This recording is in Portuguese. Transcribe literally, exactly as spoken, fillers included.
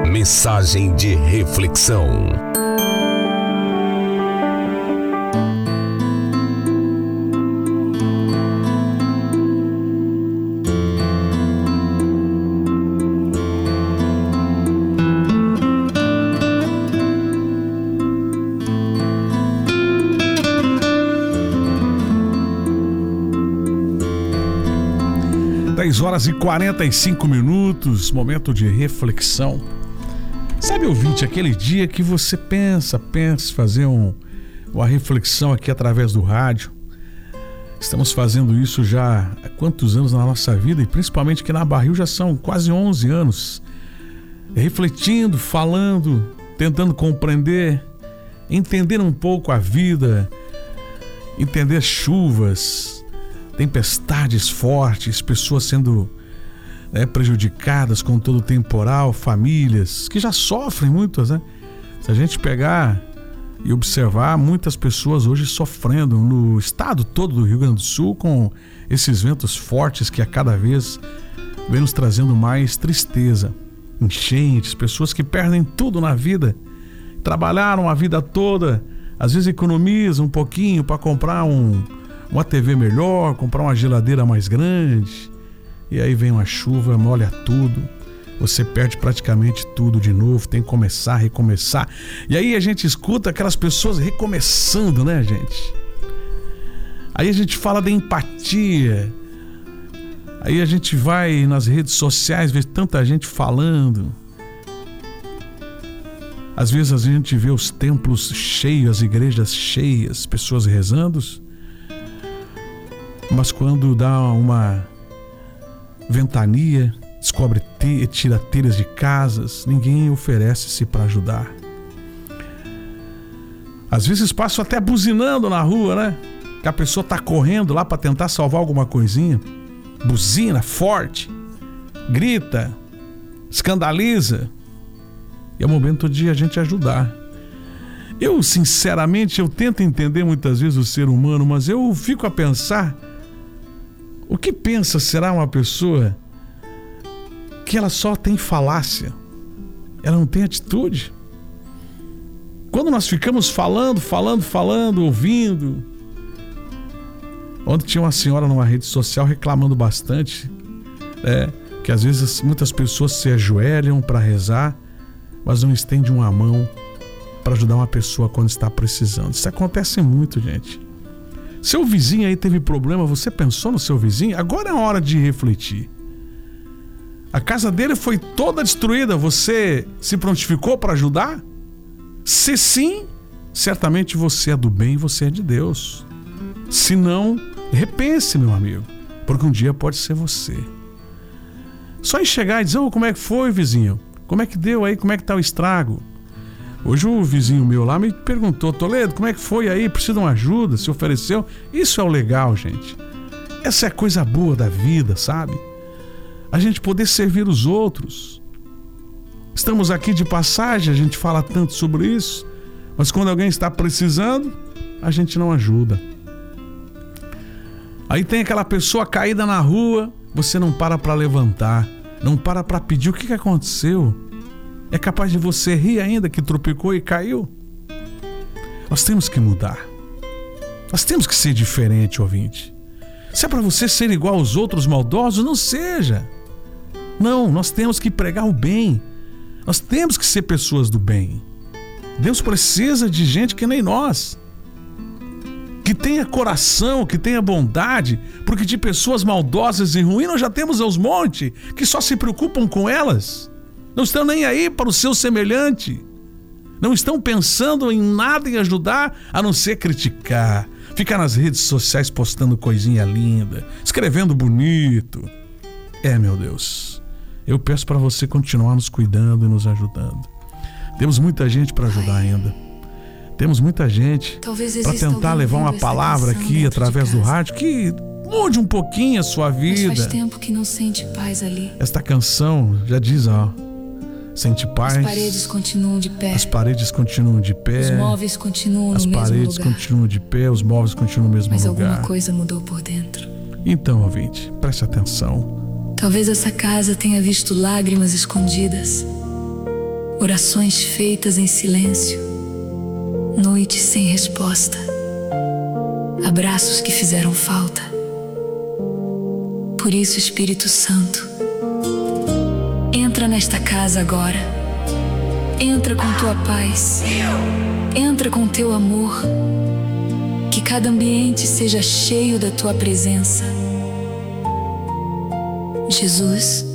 Mensagem de reflexão. dez horas e quarenta e cinco minutos, momento de reflexão. Sabe, ouvinte, aquele dia que você pensa, pensa fazer um, uma reflexão aqui através do rádio. Estamos fazendo isso já há quantos anos na nossa vida, e principalmente aqui na Barril já são quase onze anos. Refletindo, falando, tentando compreender, entender um pouco a vida, entender chuvas, tempestades fortes, pessoas sendo né, prejudicadas com todo o temporal, famílias que já sofrem muitas, né? Se a gente pegar e observar, muitas pessoas hoje sofrendo no estado todo do Rio Grande do Sul com esses ventos fortes que a cada vez vem nos trazendo mais tristeza, enchentes, pessoas que perdem tudo na vida, trabalharam a vida toda, às vezes economizam um pouquinho para comprar um uma T V melhor, comprar uma geladeira mais grande, e aí vem uma chuva, molha tudo, você perde praticamente tudo de novo, tem que começar, recomeçar, e aí a gente escuta aquelas pessoas recomeçando, né, gente? Aí a gente fala da empatia, aí a gente vai nas redes sociais, vê tanta gente falando, às vezes a gente vê os templos cheios, as igrejas cheias, pessoas rezando. Mas quando dá uma ventania, descobre, te, tira telhas de casas, ninguém oferece-se para ajudar. Às vezes passo até buzinando na rua, né? Que a pessoa tá correndo lá para tentar salvar alguma coisinha. Buzina forte, grita, escandaliza. E é o momento de a gente ajudar. Eu, sinceramente, eu tento entender muitas vezes o ser humano, mas eu fico a pensar... O que pensa será uma pessoa que ela só tem falácia, ela não tem atitude? Quando nós ficamos falando, falando, falando, ouvindo. Ontem tinha uma senhora numa rede social reclamando bastante, né, que às vezes muitas pessoas se ajoelham para rezar, mas não estendem uma mão para ajudar uma pessoa quando está precisando. Isso acontece muito, gente. Seu vizinho aí teve problema, você pensou no seu vizinho? Agora é a hora de refletir. A casa dele foi toda destruída, você se prontificou para ajudar? Se sim, certamente você é do bem e você é de Deus. Se não, repense, meu amigo, porque um dia pode ser você. Só em chegar e dizer, oh, como é que foi, vizinho? Como é que deu aí? Como é que tá o estrago? Hoje o vizinho meu lá me perguntou, Toledo, como é que foi aí? Precisa de uma ajuda? Se ofereceu? Isso é o legal, gente. Essa é a coisa boa da vida, sabe? A gente poder servir os outros. Estamos aqui de passagem, a gente fala tanto sobre isso, mas quando alguém está precisando, a gente não ajuda. Aí tem aquela pessoa caída na rua, você não para para levantar, não para para pedir o que, que aconteceu. É capaz de você rir ainda que tropicou e caiu. Nós temos que mudar. Nós temos que ser diferente, ouvinte. Se é para você ser igual aos outros maldosos, não seja. Não, nós temos que pregar o bem. Nós temos que ser pessoas do bem. Deus precisa de gente que nem nós, que tenha coração, que tenha bondade, porque de pessoas maldosas e ruins nós já temos aos montes, que só se preocupam com elas. Não estão nem aí para o seu semelhante. Não estão pensando em nada em ajudar, a não ser criticar. Ficar nas redes sociais postando coisinha linda, escrevendo bonito. É, meu Deus, eu peço para você continuar nos cuidando e nos ajudando. Temos muita gente para ajudar ainda. Temos muita gente para tentar levar uma palavra aqui através do rádio que mude um pouquinho a sua vida. Mas faz tempo que não sente paz ali. Esta canção já diz, ó, sente paz. As paredes continuam de pé. As paredes continuam de pé. Os móveis continuam no mesmo lugar. As paredes continuam de pé, os móveis continuam no mesmo Mas lugar. Mas alguma coisa mudou por dentro. Então, ouvinte, preste atenção. Talvez essa casa tenha visto lágrimas escondidas. orações feitas em silêncio, noites sem resposta, abraços que fizeram falta. Por isso, Espírito Santo, entra nesta casa agora. Entra com tua paz, entra com teu amor. Que cada ambiente seja cheio da tua presença. Jesus,